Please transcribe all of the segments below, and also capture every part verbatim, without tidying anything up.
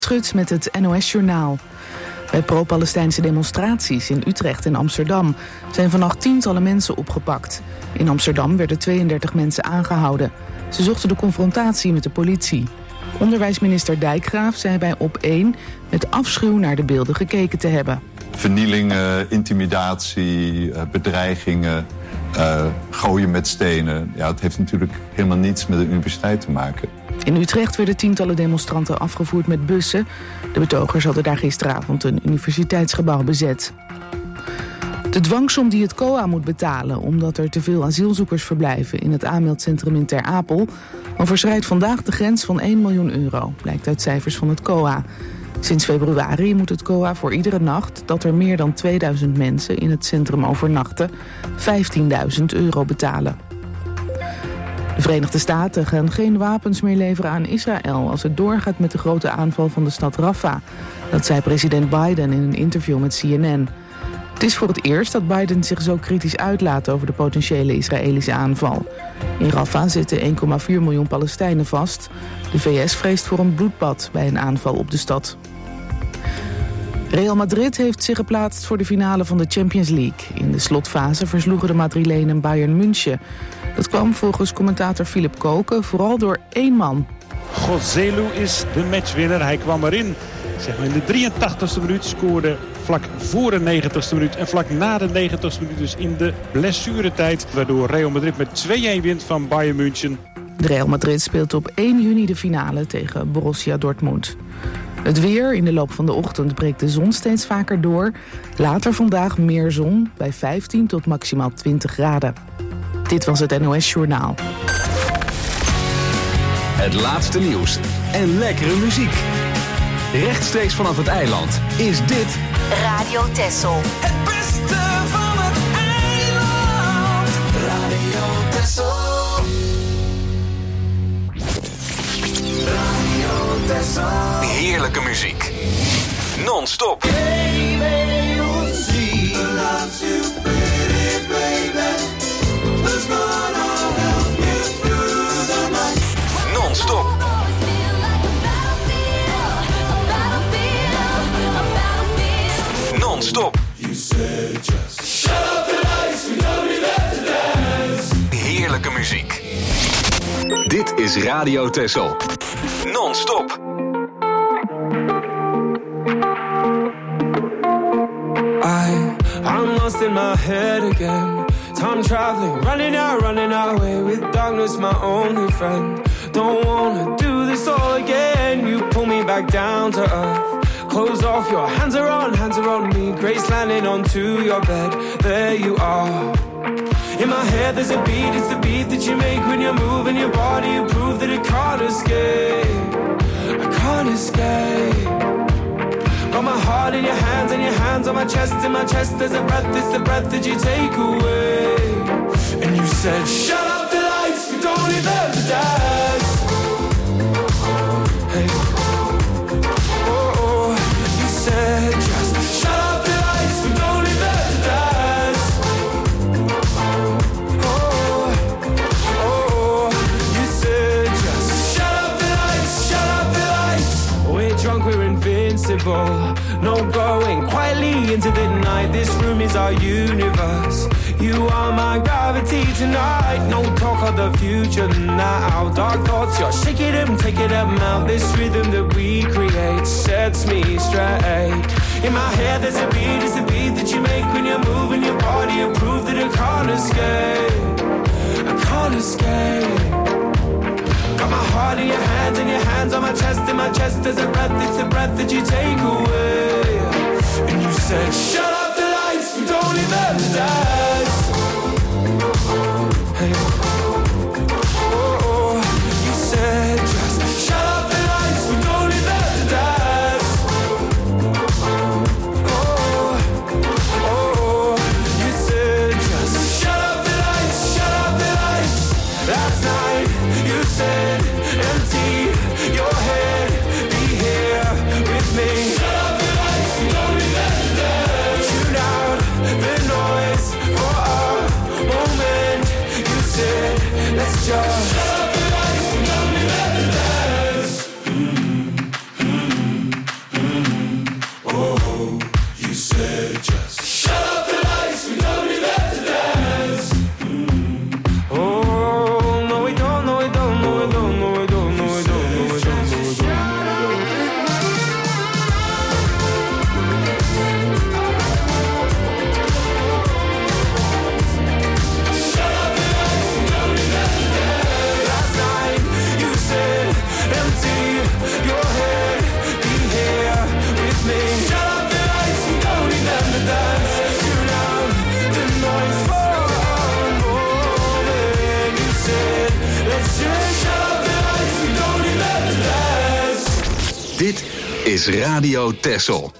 Schuts met het N O S-journaal. Bij pro-Palestijnse demonstraties in Utrecht en Amsterdam zijn vannacht tientallen mensen opgepakt. In Amsterdam werden tweeëndertig mensen aangehouden. Ze zochten de confrontatie met de politie. Onderwijsminister Dijkgraaf zei bij Op één met afschuw naar de beelden gekeken te hebben. Vernielingen, intimidatie, bedreigingen, uh, gooien met stenen. Ja, het heeft natuurlijk helemaal niets met de universiteit te maken. In Utrecht werden tientallen demonstranten afgevoerd met bussen. De betogers hadden daar gisteravond een universiteitsgebouw bezet. De dwangsom die het C O A moet betalen omdat er te veel asielzoekers verblijven in het aanmeldcentrum in Ter Apel overschrijdt vandaag de grens van één miljoen euro, blijkt uit cijfers van het C O A. Sinds februari moet het C O A voor iedere nacht dat er meer dan tweeduizend mensen in het centrum overnachten vijftienduizend euro betalen. De Verenigde Staten gaan geen wapens meer leveren aan Israël als het doorgaat met de grote aanval van de stad Rafah. Dat zei president Biden in een interview met C N N. Het is voor het eerst dat Biden zich zo kritisch uitlaat over de potentiële Israëlische aanval. In Rafah zitten één komma vier miljoen Palestijnen vast. De V S vreest voor een bloedbad bij een aanval op de stad. Real Madrid heeft zich geplaatst voor de finale van de Champions League. In de slotfase versloegen de Madrilenen Bayern München. Dat kwam volgens commentator Philip Koken vooral door één man. Joselu is de matchwinner. Hij kwam erin. Zeg maar in de drieëntachtigste minuut scoorde vlak voor de negentigste minuut. En vlak na de negentigste minuut dus in de blessuretijd. Waardoor Real Madrid met twee-een wint van Bayern München. De Real Madrid speelt op één juni de finale tegen Borussia Dortmund. Het weer, in de loop van de ochtend breekt de zon steeds vaker door. Later vandaag meer zon, bij vijftien tot maximaal twintig graden. Dit was het N O S-journaal. Het laatste nieuws en lekkere muziek. Rechtstreeks vanaf het eiland is dit Radio Texel. Het beste van het eiland. Radio Texel. Radio Texel. Heerlijke muziek. Non-stop. Non-stop. Non-stop. Heerlijke muziek. Dit is Radio Texel. Non-stop. I, I'm lost in my head again. Time traveling, running out, running away with darkness, my only friend. Don't wanna do this all again. You pull me back down to earth. Close off, your hands are on, hands are on me. Grace landing onto your bed, there you are. In my head there's a beat, it's the beat that you make when you're moving your body. You prove that it can't escape, I can't escape. Got my heart in your hands and your hands on my chest. In my chest there's a breath, it's the breath that you take away. And you said, shut up the lights, we don't need them to dance. Hey. Said just shut up the lights, we don't need them to dance. Oh, oh, you said just shut up the lights, shut up the lights. We're drunk, we're invincible. No going quietly into the night. This room is our universe. You are my gravity tonight. No talk of the future now. Dark thoughts, you're shaking them, taking them out. This rhythm that we create sets me straight. In my head there's a beat, it's the beat that you make when you're moving your body. You prove that I can't escape, I can't escape. Got my heart in your hands and your hands on my chest. In my chest there's a breath, it's the breath that you take away. And you said, shut up the lights, we don't need them to dance. Hey. Oh, oh, you said just shut up the lights, we don't need them to dance. Oh, oh, you said just shut up the lights, shut up the lights. Last night you said empty your head, be here with me. Shut up the lights, we don't need them to dance. Dit is Radio Texel.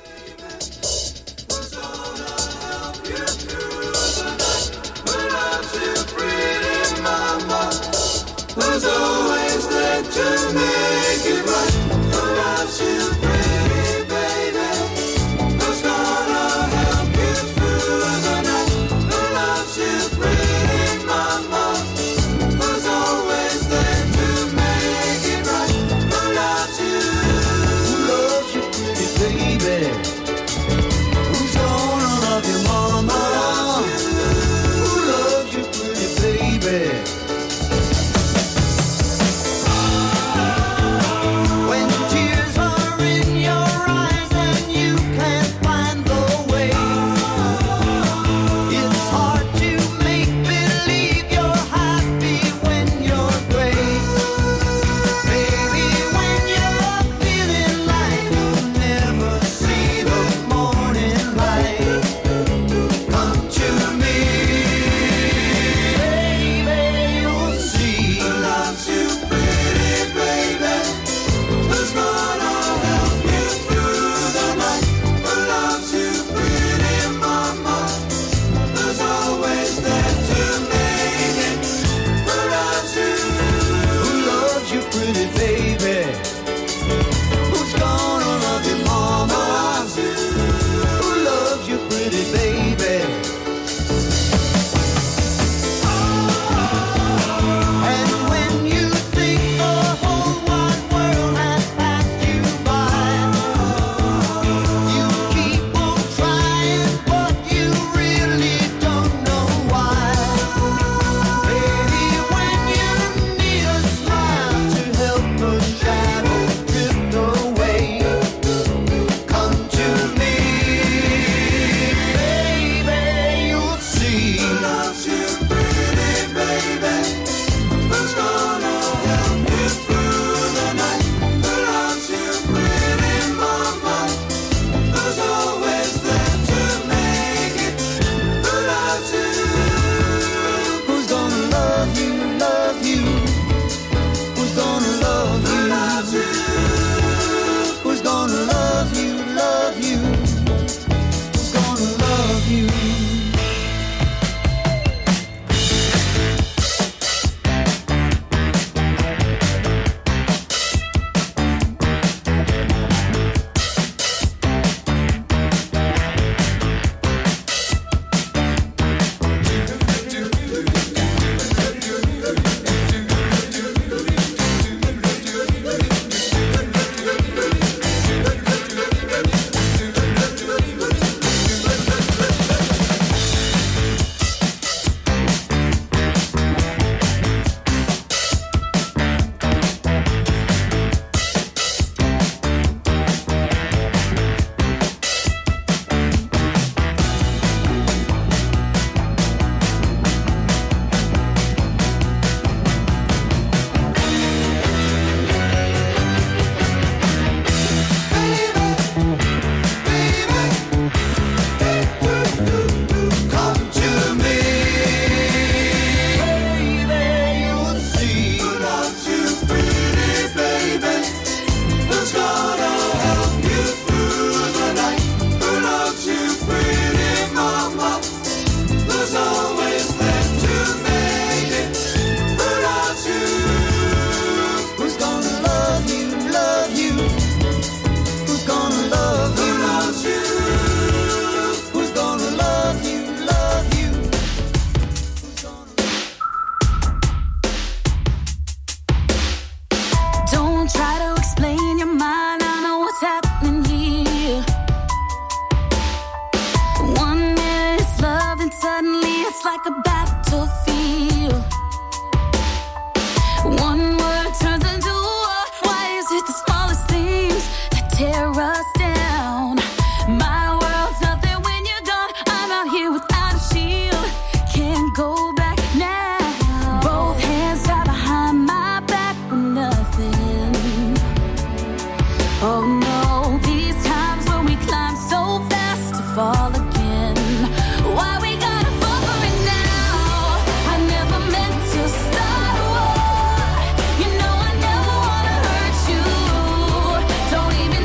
Don't even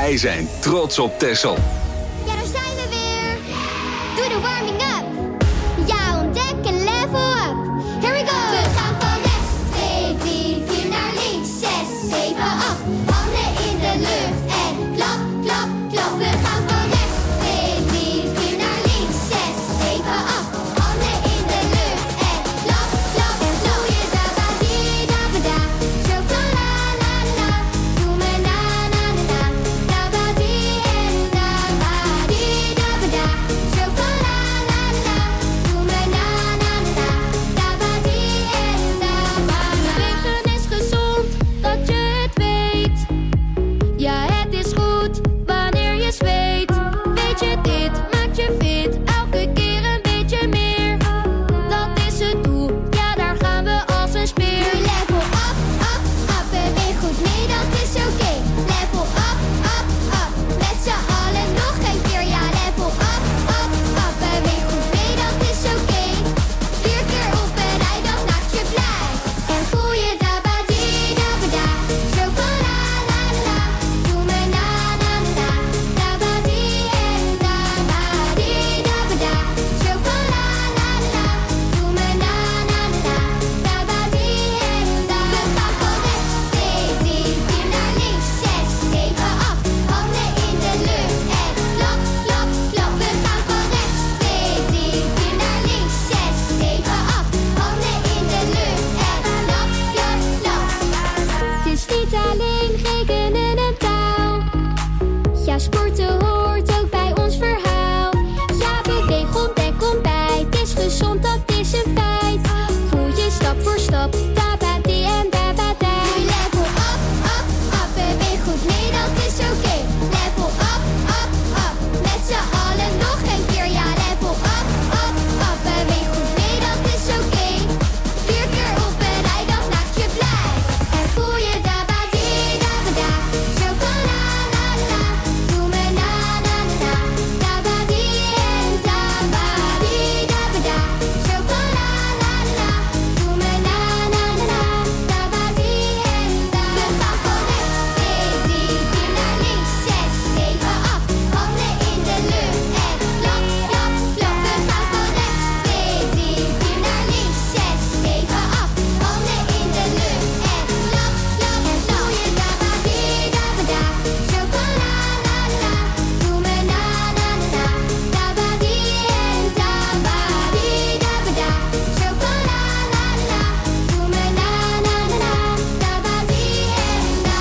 Wij zijn trots op Texel. Ja, daar zijn we weer. Doe de warming up. Ja, ontdek en level up. Here we go. We gaan van rechts, twee, drie, vier naar links, zes, zeven, acht. Handen in de lucht en klap, klap, klap. We gaan van rechts, twee, drie, vier naar links, zes, zeven, acht. Handen in de lucht en klap, klap, klap. Doe je da ba di da ba da. Zo van la la la. Doe me na na na na. Da ba di en da ba di da ba da. Zo van la la la. Doe me na na na na. Da ba di en da ba da. Bewegen is gezond, dat je het weet. Ja, het is goed wanneer je zweet. Weet je, dit maakt je fit. Elke keer een beetje meer. Dat is het doel, ja, daar gaan we als een speer. Nu level up, up, up. Beweeg goed mee, dat is oké. Level up, up, up. Met z'n allen nog een keer. Ja, level up, up, up. Beweeg goed mee, dat is oké. Vier keer op een rij, dat maakt je blij. En voel je da ba di da ba da. Zo van la la la. Doe me na na na na. Da ba di en da ba di da ba da. Zo van la la la. Doe me na na na na. Da ba di en da. We gaan van rechts, twee, drie, vier naar links, zes, zeven, acht. Handen in de lucht en klap, klap, klap. We gaan van rechts, twee, drie, vier naar links, zes, zeven, acht. Handen in de lucht en klap, klap, klap. Het is niet alleen rekenen en taal. Ja, sporten hoort ook bij ons verhaal. Ja, beweeg, ontdek, ontbijt. Het is gezond, dat is een feit. Voel je stap voor stap. Da ba di en da ba da. Nu level up, up, up. Beweeg goed mee, dat is oké. Level up, up, up. Met z'n allen nog een keer. Ja, level up, up, up. Beweeg goed mee, dat is oké. Vier keer op een rij, dat maakt je blij. En voel je da ba di da ba da. Zo van la la la. Doe me na na na na. Da ba di en da ba di da ba da. Zo van la la la. Doe me na na na na. Da ba di en da. We gaan van rechts, twee, drie, vier naar links, zes, zeven, acht. Handen in de lucht en klap, klap, klap. We gaan van rechts, twee, drie, vier naar links, zes, zeven, acht. Handen in de lucht en klap, klap, klap. Doe je da ba di da ba da. Zo van la la la. Doe me na na na na. Da ba di en da ba di da ba da. Zo van la la la. Doe me na na na na. Da ba di en da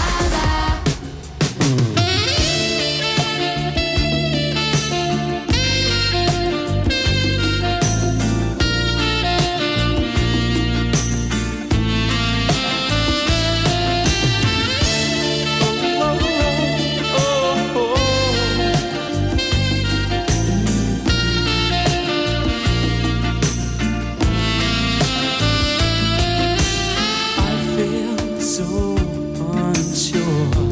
ba da. I feel so unsure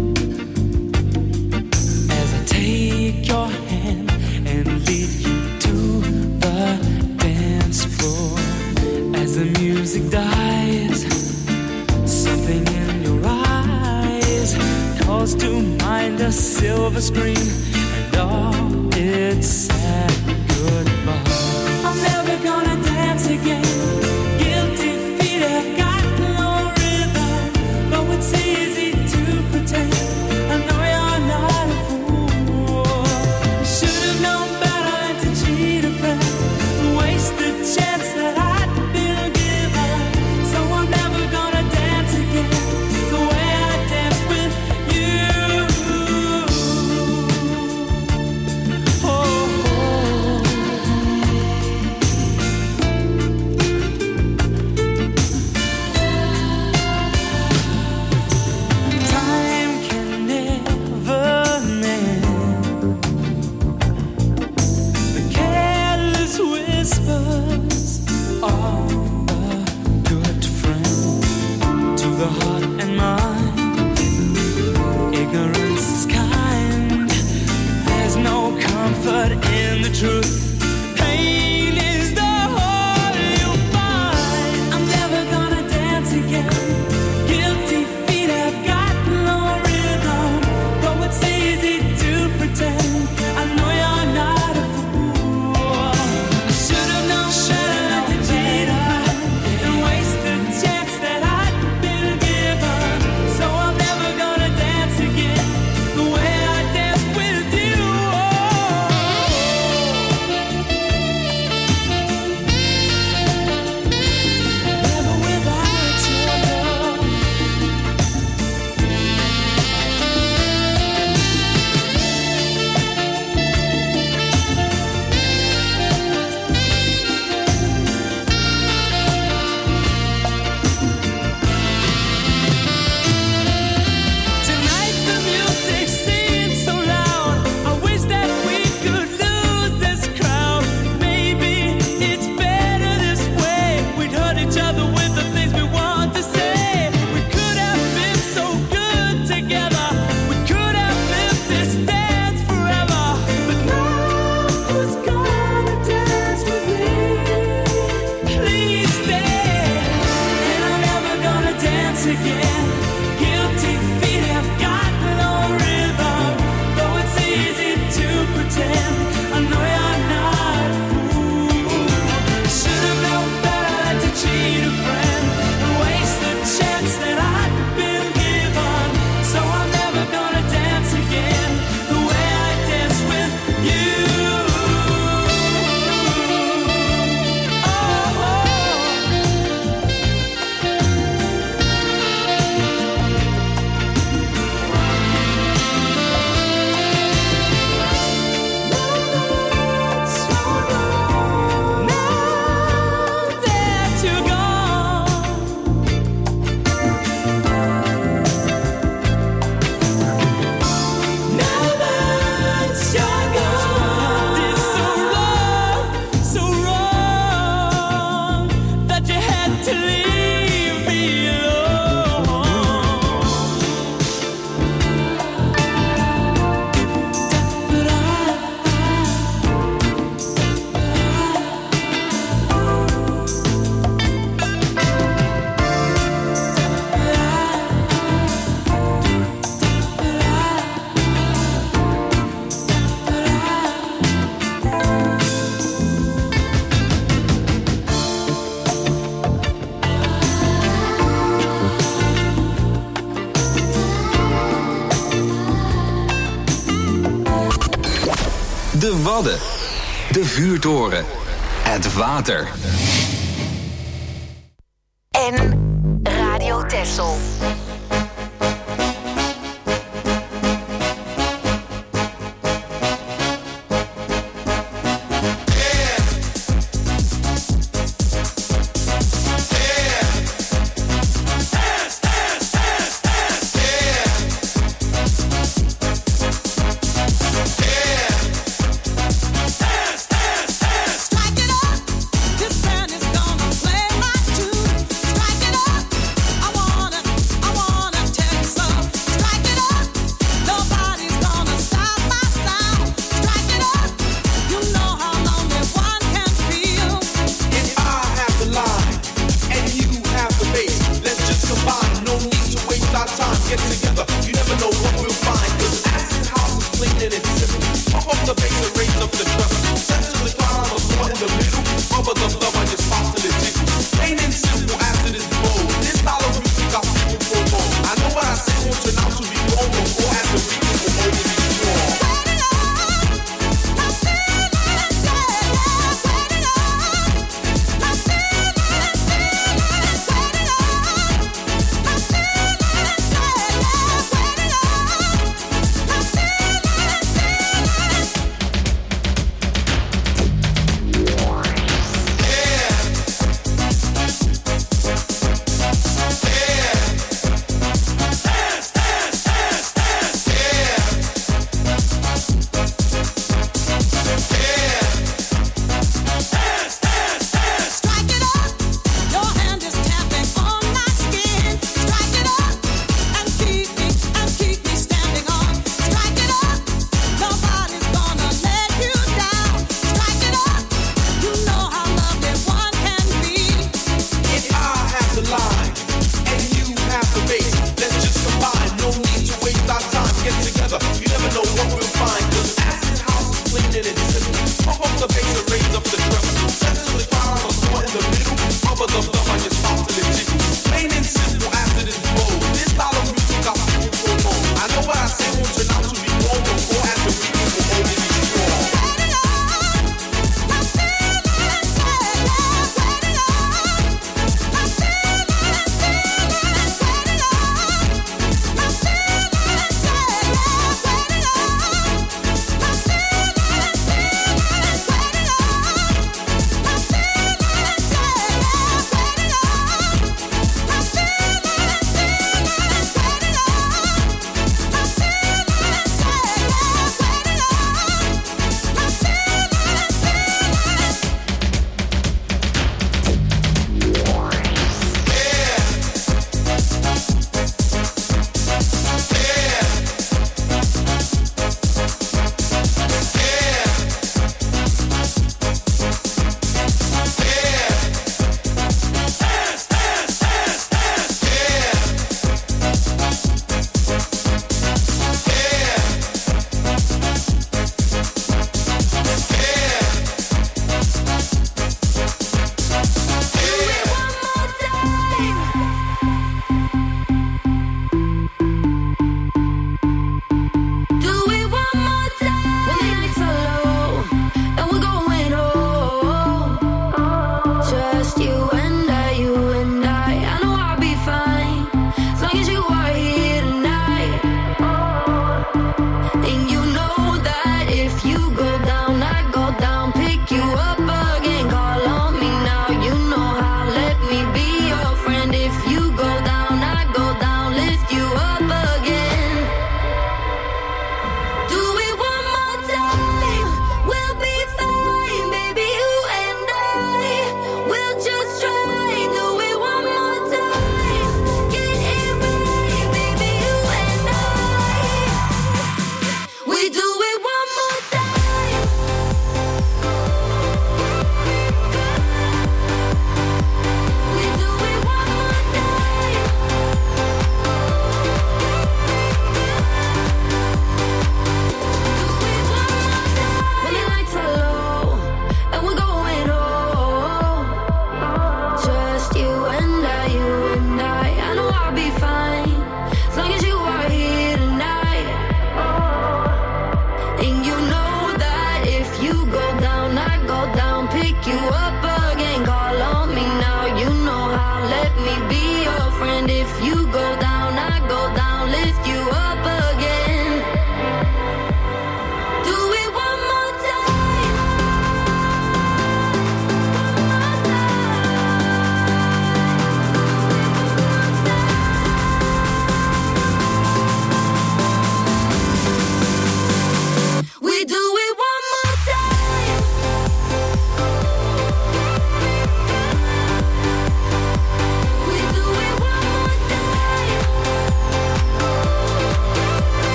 as I take your hand and lead you to the dance floor. As the music dies, something in your eyes calls to mind a silver screen and all its sad goodbye. I'm never gonna dance again. Guilty feet have got no rhythm. Though it's easy to pretend, I know you're not a fool. You should have known better to cheat a friend, waste the chance that I'd been given. So I'm never gonna dance again the way I danced with you. Oh, oh. De Wadden. De vuurtoren. Het water. En Radio Texel.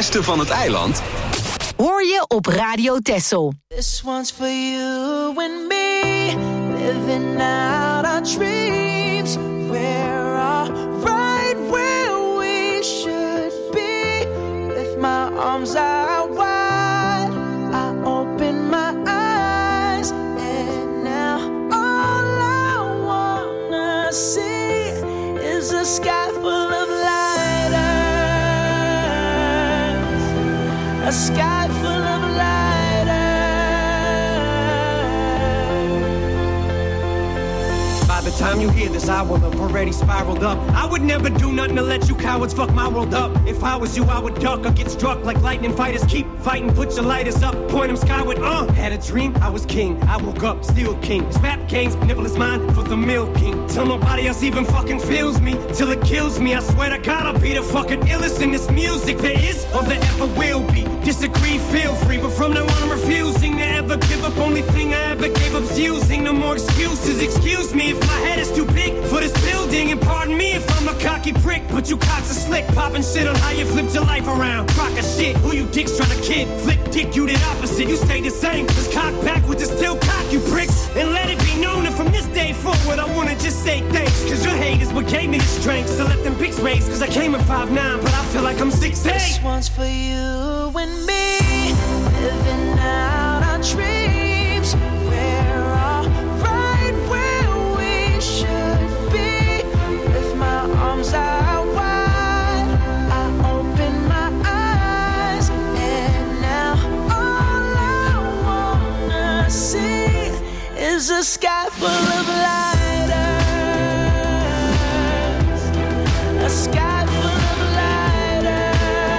beste van het eiland hoor je op Radio Texel. This one's for you and me, living out our dreams. We're all right where we should be. With my arms out wide, I open my eyes, and now all I wanna see is a sky full of lighters, a sky full of lighters. By the time you hear this, I will have already spiraled up. I would never do nothing to let you cowards fuck my world up. If I was you, I would duck or get struck like lightning fighters. Keep fighting, put your lighters up, point them skyward. Uh, had a dream, I was king. I woke up, still king. This rap game's nibble is mine for the milking. Till nobody else even fucking feels me, till it kills me. I swear to God, I'll be the fucking illest in this music there is or there ever will be. Disagree, feel free, but from now on I'm refusing to ever give up. Only thing I ever gave up's using. No more excuses. Excuse me if my head is too big for this building, and pardon me if I'm a cocky prick, but you cocks are slick, popping shit on how you flipped your life around. Crock of shit, who you dicks trying to kid? Flip dick, you did opposite, you stay the same. Just cock backwards and still cock, you pricks. And let it be known that from this day forward I wanna just say thanks, cause your hate is what gave me the strength. So let them pics raise, cause I came at five nine, but I feel like I'm six eight. This one's for you and me, living out our dreams. We're all right where we should be. With my arms out wide, I open my eyes, and now all I wanna see is a sky full of lighters, a sky full of lighters.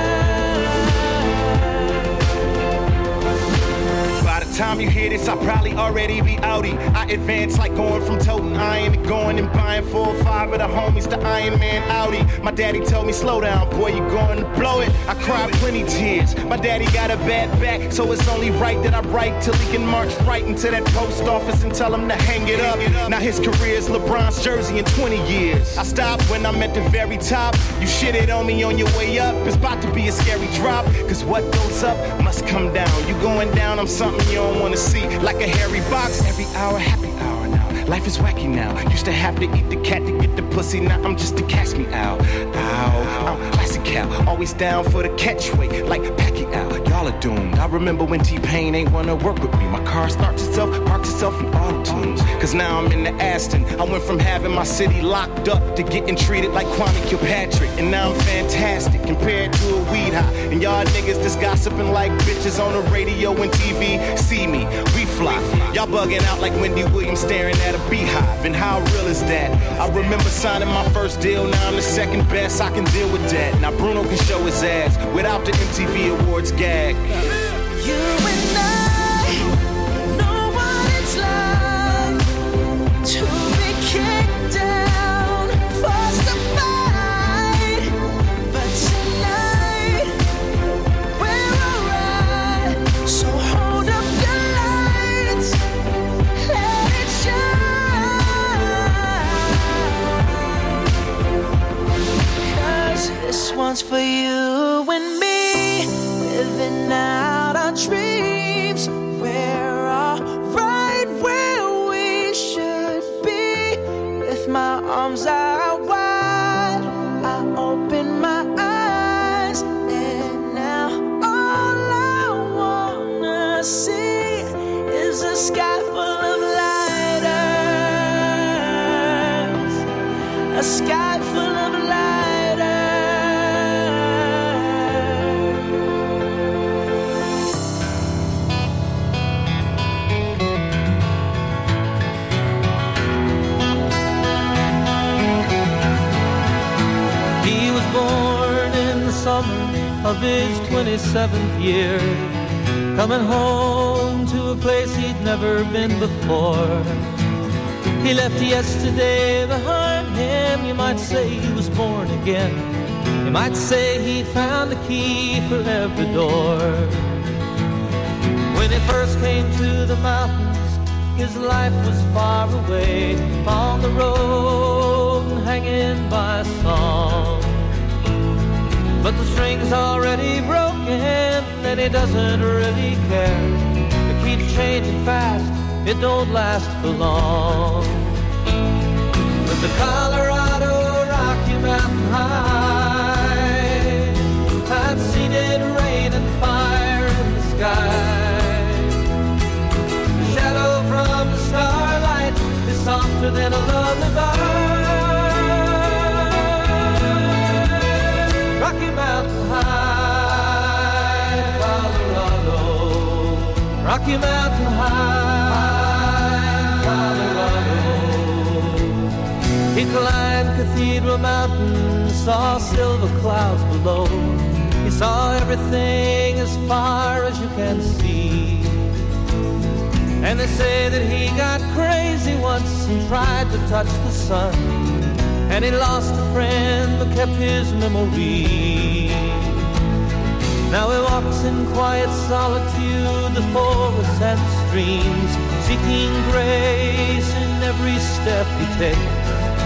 By the time you hear this, I'll probably already be outie. I advance like going from toting iron to going and buying four or five of the homies the Iron Man Audi. My daddy told me, slow down, boy, you're going to blow it. I cried plenty tears. My daddy got a bad back, so it's only right that I write till he can march right into that post office and tell him to hang it up. Now his career is LeBron's jersey in twenty years. I stopped when I'm at the very top. You shitted on me on your way up. It's about to be a scary drop, cause what goes up must come down. You going down, I'm something you don't wanna see. Like a hairy box, every hour, happy hour now. Life is wacky now. Used to have to eat the cat to get the pussy. Now I'm just to catch me out. Ow, I'm classic cow. Always down for the catchweight, like Pacquiao. Y'all are doomed. I remember when T-Pain ain't wanna work with me. My car starts itself, parks itself in auto-tunes. Cause now I'm in the Aston. I went from having my city locked up to getting treated like Kwame Kilpatrick. And now I'm fantastic compared to a weed high. And y'all niggas just gossiping like bitches on the radio and T V. See me, we fly. Y'all bugging out like Wendy Williams staring at a beehive. And how real is that? I remember signing my first deal. Now I'm the second best. I can deal with that. Now Bruno can show his ass without the M T V Awards gag. You and I know what it's like to be kicked down, forced to fight. But tonight we're alright. So hold up your lights, let it shine. Cause this one's for you and me, living out our dreams. We're all right where we should be. With my arms out wide, I open my eyes, and now all I wanna see is a sky full of lighters, a sky full of lighters. Of his twenty-seventh year, coming home to a place he'd never been before. He left yesterday behind him. You might say he was born again. You might say he found the key for every door. When he first came to the mountains, his life was far away, on the road and hanging by a song. but the string's already broken, and he doesn't really care. It keeps changing fast, it don't last for long. But the Colorado Rocky Mountain High, I've seen it rain and fire in the sky. The shadow from the starlight is softer than a lullaby. Rocky Mountain High, Colorado. Rocky Mountain High, Colorado. He climbed Cathedral Mountain, saw silver clouds below. He saw everything as far as you can see. And they say that he got crazy once and tried to touch the sun, and he lost a friend but kept his memory. Now he walks in quiet solitude, the forests and streams, seeking grace in every step he takes.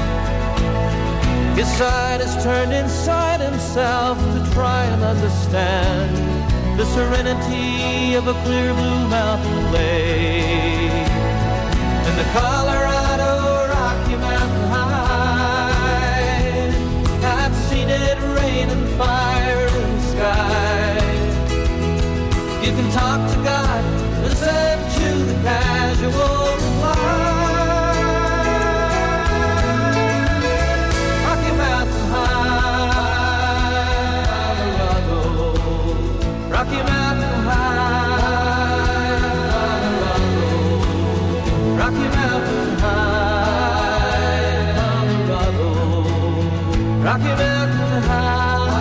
His side is turned inside himself to try and understand the serenity of a clear blue mountain lake. And the Colorado Rocky Mountain High, I've seen it rain and fire in the sky. You can talk to God, listen to the casual reply. Rocky Mountain High, Colorado. Rocky Mountain High, Colorado. Rocky Mountain High, Colorado. Rocky Mountain High.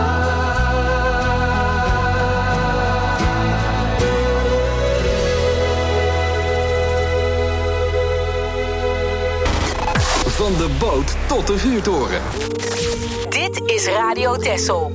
Van de boot tot de vuurtoren. Dit is Radio Texel.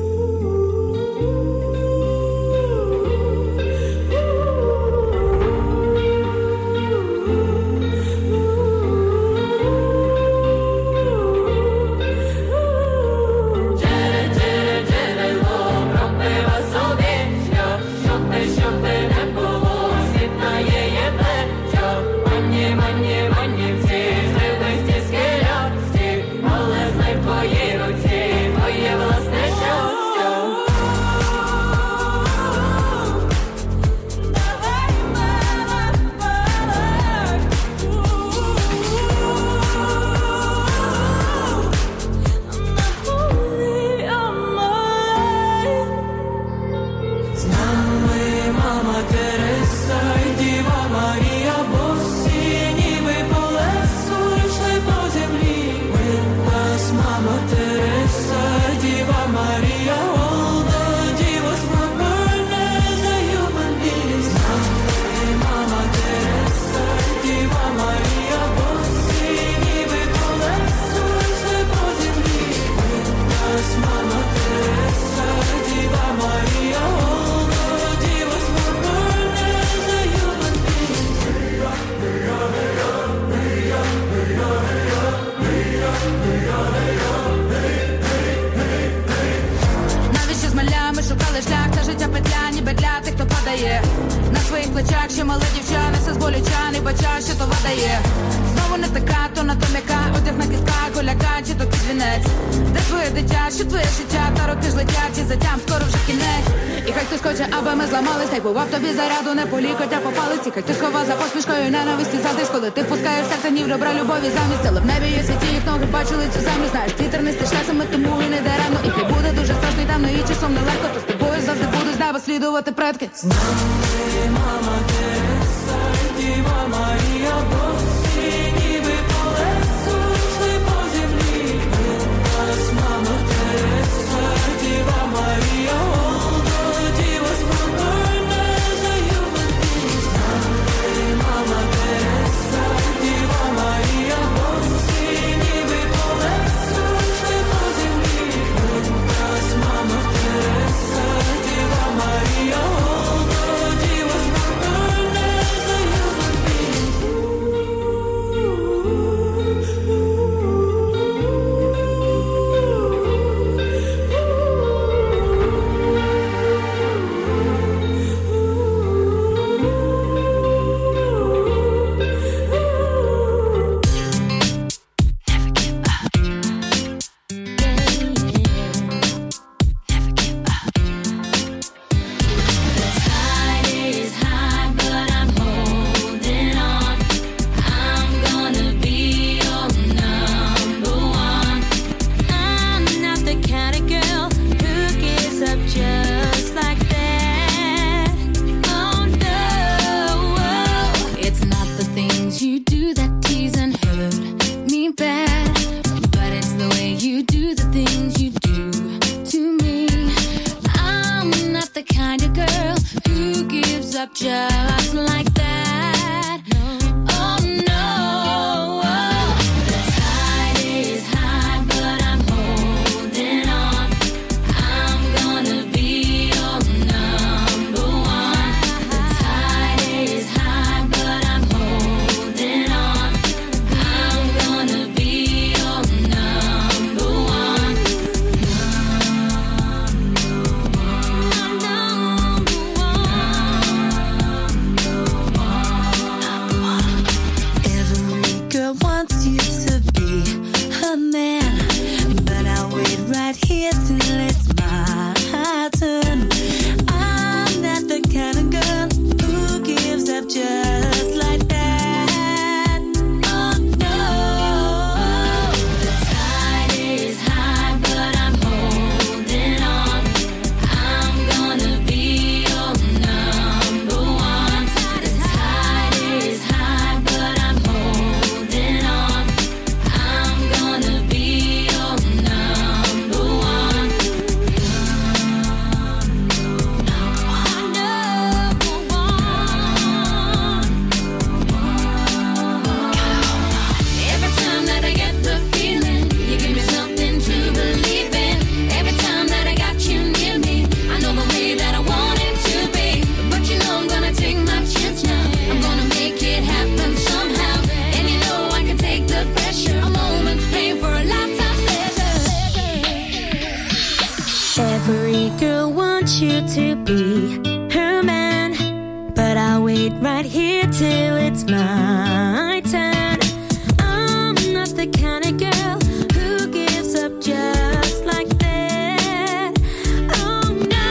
На своїх плечах ще мала дівчина, все з болючани, бача, що то видає. Знову не така, то на то м'яка, одяг на кістках, голяка, чи то підвінець. Де твоє дитя, що твоє життя, та роки ж летять, і затям скоро вже кінець. І хай хтось хоче, аби ми зламались, хай бував тобі заряду, не по лікоть, а по палиці. Хай хтось хова за посмішкою ненависті задиш, коли ти пускаєш серце ні в добра любові замість. Але в небі є світі, їх ноги бачили цю землю, знаєш, вітер не стичне саме тому і не даремно. І хай буде дуже страшно і темно, і часом нелегко, то з тобою завжди будуть з неба слідувати предки. Мама Тереса, Діва Марія, босі, ніби колесо, йшли по землі. Нас, мама Тереса, Діва Марія, Олда, Діва спокійна за human beings. Мама Тереса, Діва Марія, босі, ніби колесо, йшли по землі. Нас, мама Тереса, Діва Марія, Олда, Діва спокійна. to be her man, but I'll wait right here till it's my turn. I'm not the kind of girl who gives up just like that. Oh no.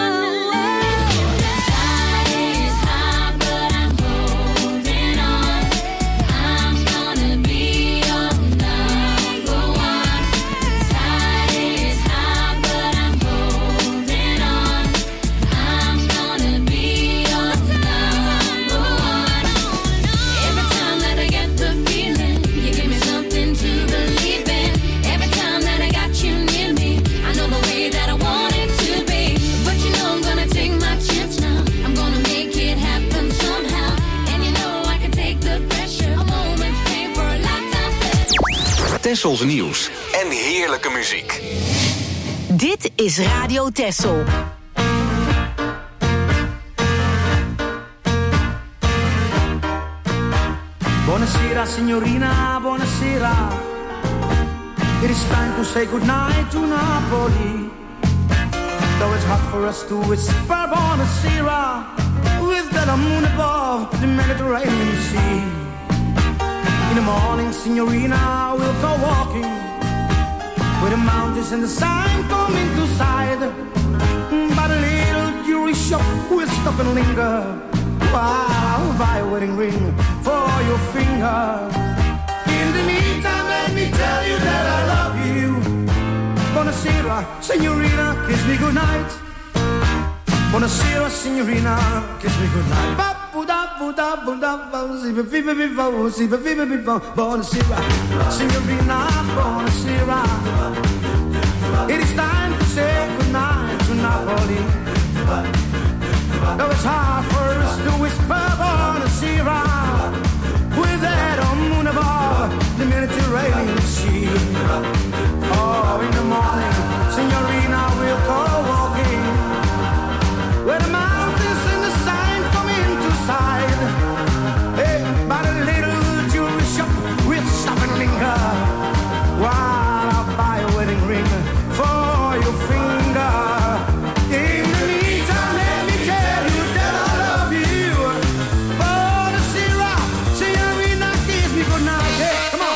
Side is high, but I'm holding on. I'm gonna be your number one. Side is high, but I'm holding on. I'm gonna be your number one. Every time that I get the feeling, you give me something to believe in. Every time that I got you near me, I know the way that I want it to be. But you know I'm gonna take my chance now. I'm gonna make it happen somehow. And you know I can take the pressure. A moment's pain for a lifetime pleasure. Tessels nieuws en heerlijke muziek. Dit is Radio Tessel. Buonasera signorina, buonasera. It is time to say goodnight to Napoli. Though it's hard for us to whisper buonasera, with the moon above the Mediterranean Sea. In the morning, signorina, we'll go walking, with the mountains and the sun coming to sight. By the little jewelry shop, we'll stop and linger, while I'll buy a wedding ring for your finger. In the meantime, let me tell you that I love you. Buonasera, signorina, kiss me goodnight. Buonasera, signorina, kiss me goodnight. Buonasera, signorina, buonasera. It is time to say goodnight to Napoli. Though it's hard for us to whisper buonasera, with that moon above the Mediterranean Sea. Oh, in the morning, signorina, we'll go walking, where the mountains and the sun come into sight. Hey, by the little jewelry shop, we'll stop and linger, while I'll buy a wedding ring for your finger. In the meantime, let me tell you that I love you. Buonasera, signorina, kiss me goodnight. Hey, come on.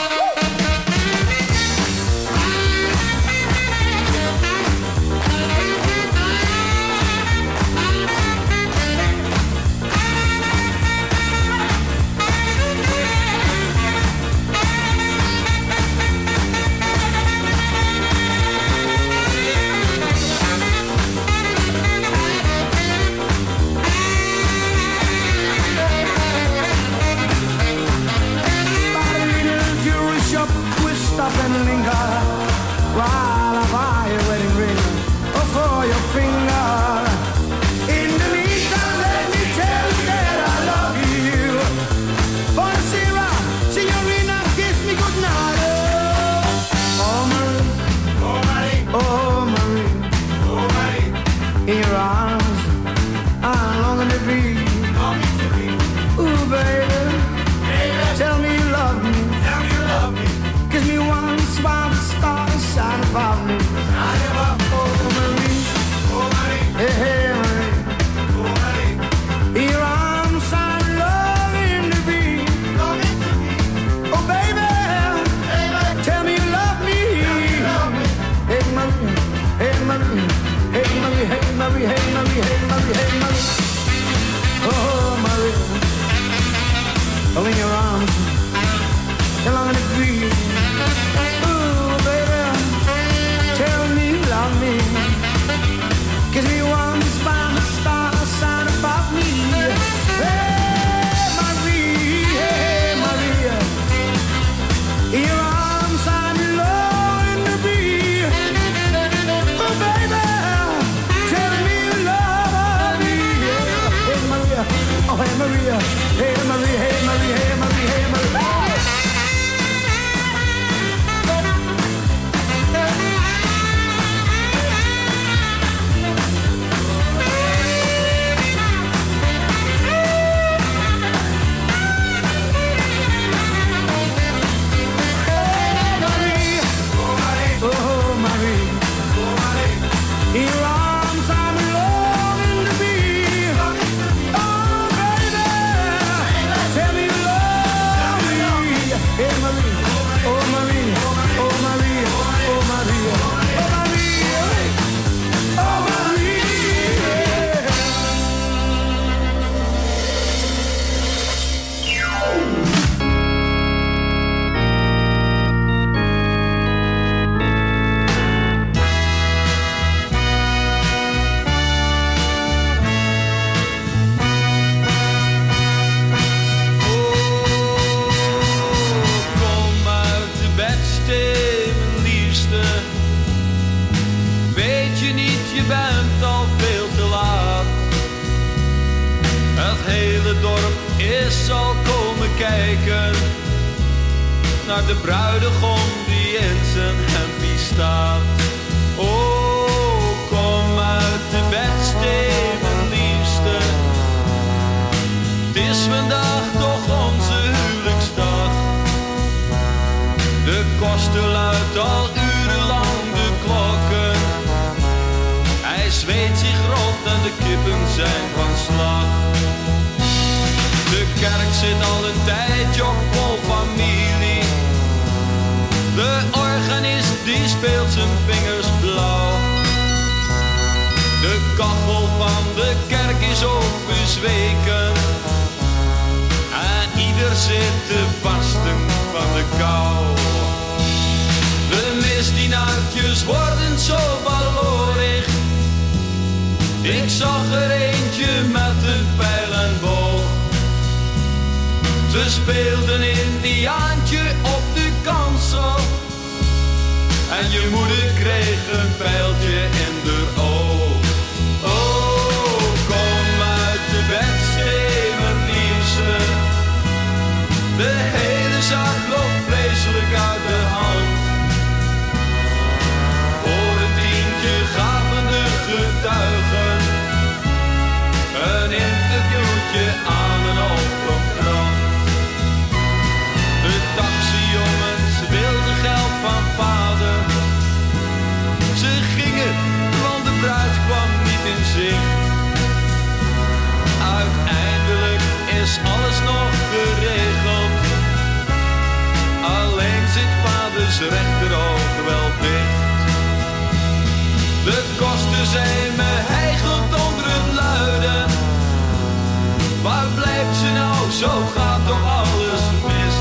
Stop and linger, while I buy a wedding ring for your finger. In the meantime, let me tell you that I love you. Buonasera, signorina, kiss me goodnight. Oh, Marie, oh, Marie, oh, Marie, oh, Marie. In your arms, I'm longing to be. Ooh, baby, baby, tell me you love me. Tell me you love me. Kiss me once while the stars shine above me. Shine above me. Oh, Marie. Oh, Marie. Hey, hey, Marie. Oh, Marie. In your arms I'm longing to be. Longing to be. Oh, baby. Baby. Tell me you love me. Tell me you love me. Hey, Marie. Hey, Marie. Hey, Marie. Hey, Marie. Hey, Marie. Hey, Marie. Hey, Marie. Oh, Marie. Oh, in your arms I'm longing to be. Love me, kiss me once by the stars shine above me. Hey Marie, hey Maria, in your arms I'm longing to be. Oh baby, tell me you love me. Hey Maria, oh hey Maria, hey Maria, hey Maria, hey Maria. zal komen kijken naar de bruidegom die in zijn hempie staat. Oh, kom uit de bedstee, mijn liefste. Het is vandaag toch onze huwelijksdag. De koster luidt al urenlang de klokken. Hij zweet zich rot en de kippen zijn van slag. De kerk zit al een tijdje op vol familie. De organist die speelt zijn vingers blauw. De kachel van de kerk is ook bezweken. En ieder zit te barsten van de kou. De misdienaartjes worden zo ballorig. Ik zag er eentje met een pijl en boog. Ze speelden Indiaantje op de kansel. En je moeder kreeg een pijltje in de oog. Oh, kom uit de bedstee, mijn liefste. De hele zaak loopt vreselijk uit de hand. Voor een tientje gaven de getuigen een interviewtje aan een oproepkrant. De taxijongens wilden geld van vader. Ze gingen, want de bruid kwam niet in zicht. Uiteindelijk is alles nog geregeld. Alleen zit vaders rechteroog wel dicht. De kosten zijn me hijgend onder het luiden. Waar blijft ze nou, zo gaat toch alles mis.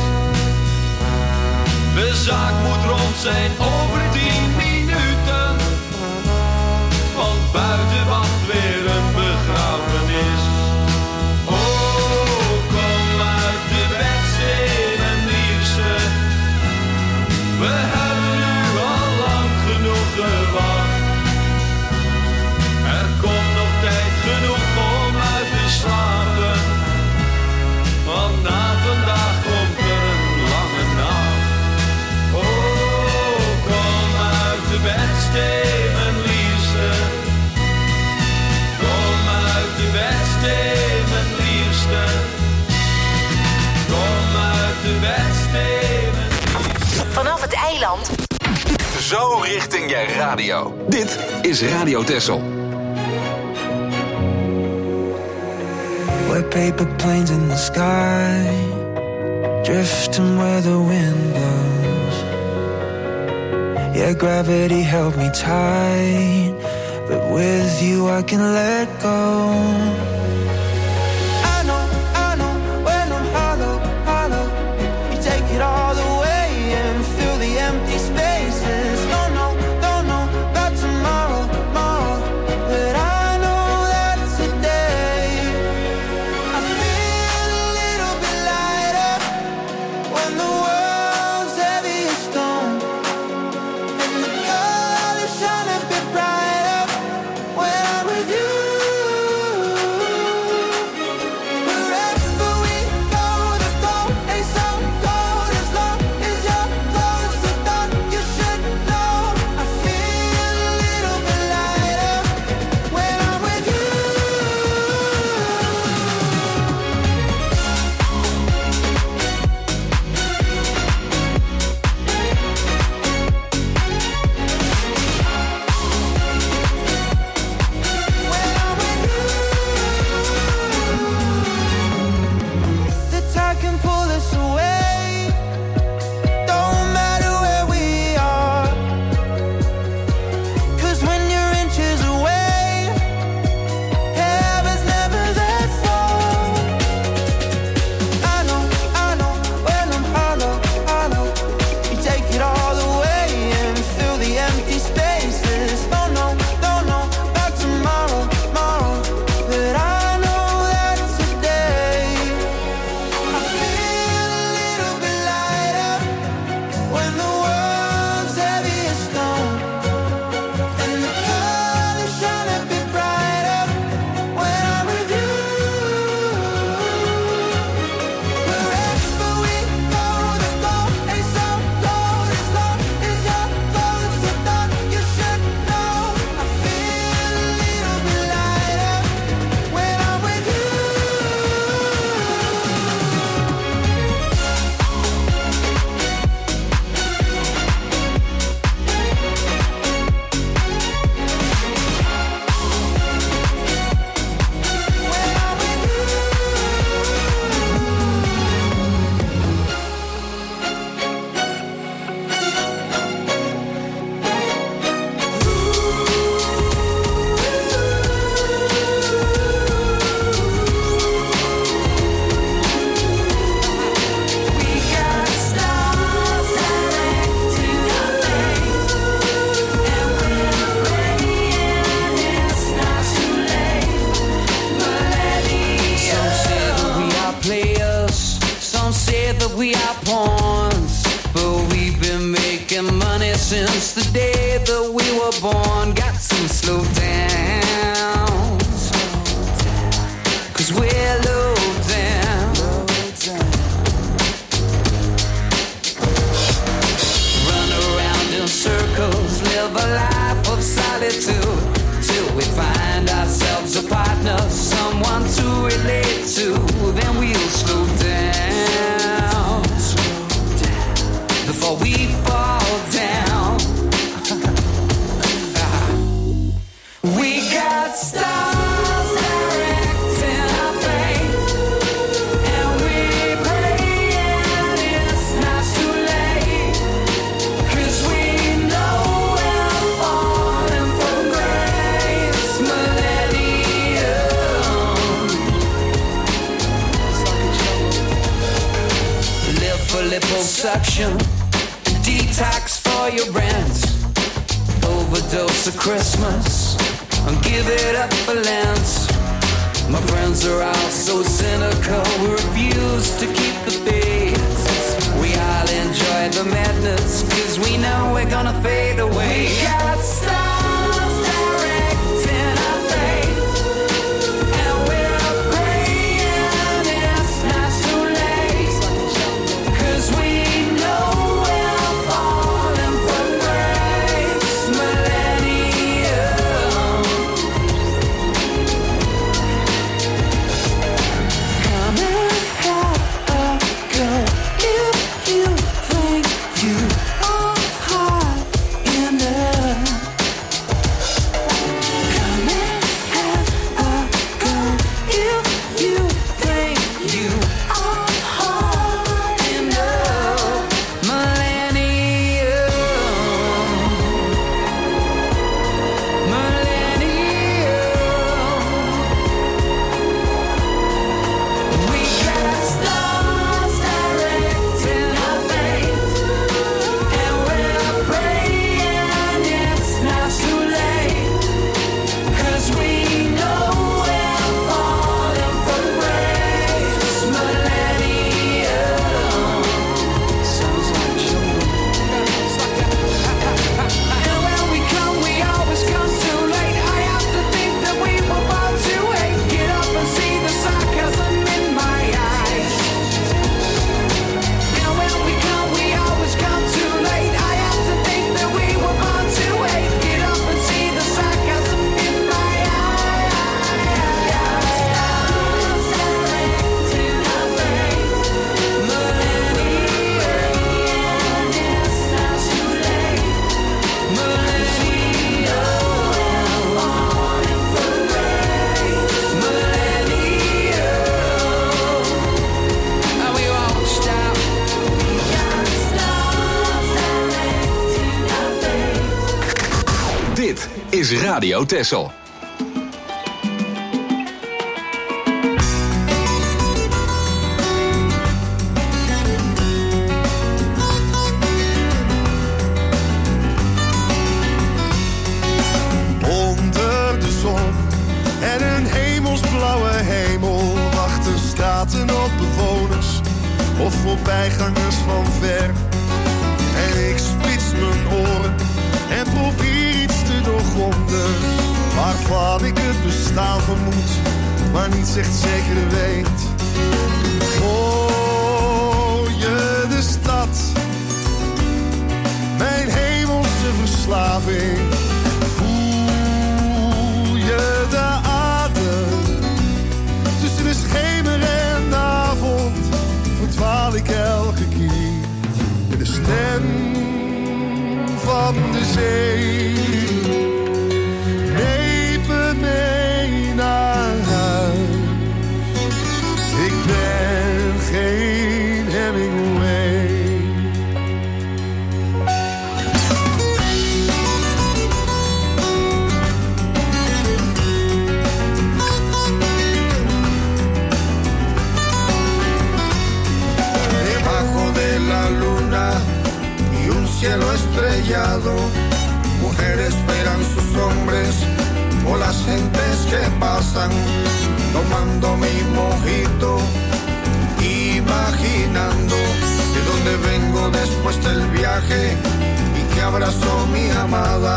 De zaak moet rond zijn over tien minuten. Want buiten wacht weer een begrafenis. Oh, kom uit de bedstee, mijn liefste. We hebben nu al lang genoeg gewacht. Er komt nog tijd genoeg om uit te slapen. Want na vandaag komt er een lange nacht. Oh, kom uit de bedstee, mijn liefste. Kom uit de bedstee, mijn liefste. Kom uit de bedstee, mijn liefste. Vanaf het eiland. Zo richting je radio. Dit is Radio Texel. We're paper planes in the sky, drifting where the wind blows. Yeah, gravity held me tight, but with you I can let go. I know, I know, when I'm hollow, hollow, you take it all away and fill the empty spaces. Don't know, don't know about tomorrow, tomorrow, but I With you say that we are pawns, but we've been making money since the day that we were born. Got to slow down, cause we're low down. Run around in circles, live a life of solitude, till we find ourselves a partner, someone to relate to. Then we'll slow down, before we fall down. We got stars directing our fate, and we praying it's not too late, 'cause we know we're falling from grace. Millennium, live for liposuction, detox for your rent, overdose of Christmas, and give it up for Lent. My friends are all so cynical, we refuse to keep the faith. We all enjoy the madness, 'cause we know we're gonna fade away. We got stars directing our fate, and we're praying it's not too late, 'cause we know we're falling from grace. Millennium, come and have a go if you think you are hot enough. Come and have a go if you think you are hot enough. Millennium, millennium. We got stars directing our fate, and we're praying it's not too late, 'cause we know we're falling from grace. Millennium, sounds like jungle. And when we come, we always come too late. I have to think that we were born to hate. Get up and see the sarcasm in my eyes. And when we come, we always come too late. I have to think that we were born to hate. Get up and see the sarcasm in my eyes. Stars directing our fate. Millennium, it's not too late. Millennium, we're falling from grace. Millennium, and we won't stop. We got stars directing our fate. Dit is Radio Texel. Onder de zon en een hemelsblauwe hemel wachten straten op bewoners of voorbijgangers van ver. En ik spits mijn oren en probeer iets te doorgronden, waarvan ik het bestaan vermoed, maar niet echt zeker weet. Hoor je de stad, mijn hemelse verslaving? Voel je de adem tussen de schemer en de avond? Verdwaal ik elke keer in de stem van de zee. Neem me mee naar huis. Ik ben geen Hemingway. Debajo de la luna y un cielo estrellado, mujeres esperan sus hombres o las gentes que pasan, tomando mi mojito, imaginando abrazo mi amada.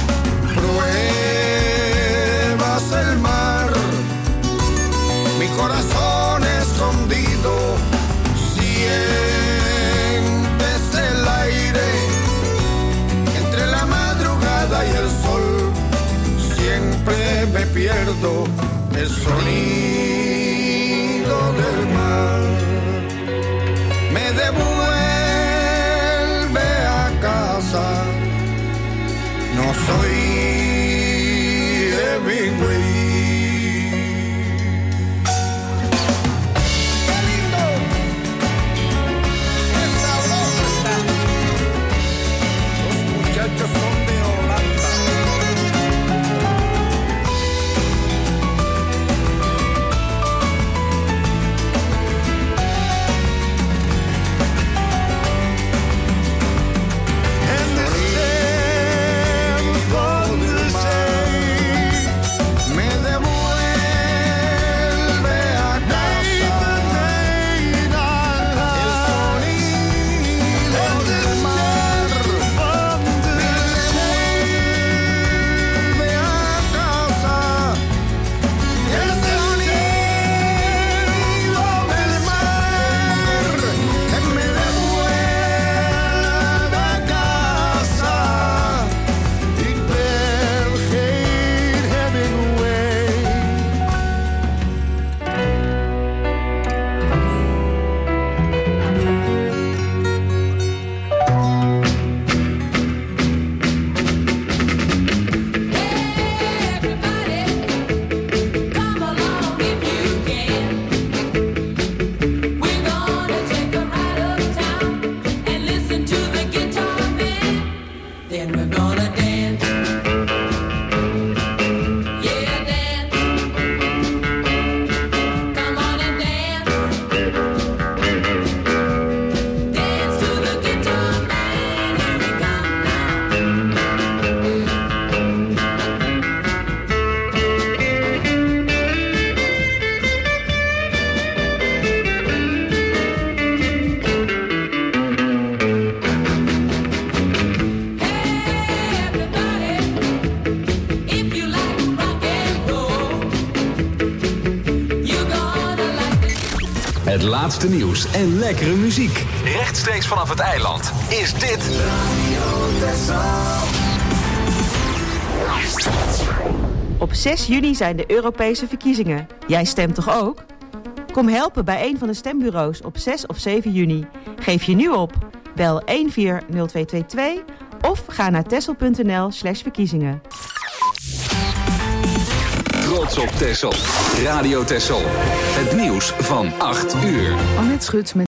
Pruebas el mar, mi corazón escondido, sientes el aire entre la madrugada y el sol. Siempre me pierdo el sonido del mar. Me devuelve a casa. No soy Hemingway. ¡Qué lindo! ¡Qué sabroso está! Los muchachos son de Holanda. Het laatste nieuws en lekkere muziek. Rechtstreeks vanaf het eiland is dit Op zes juni zijn de Europese verkiezingen. Jij stemt toch ook? Kom helpen bij een van de stembureaus op zes of zeven juni. Geef je nu op. Bel een vier nul twee twee twee of ga naar texel.nl slash verkiezingen. Trots op Texel. Radio Texel. Het nieuws van acht uur. Annette Schut met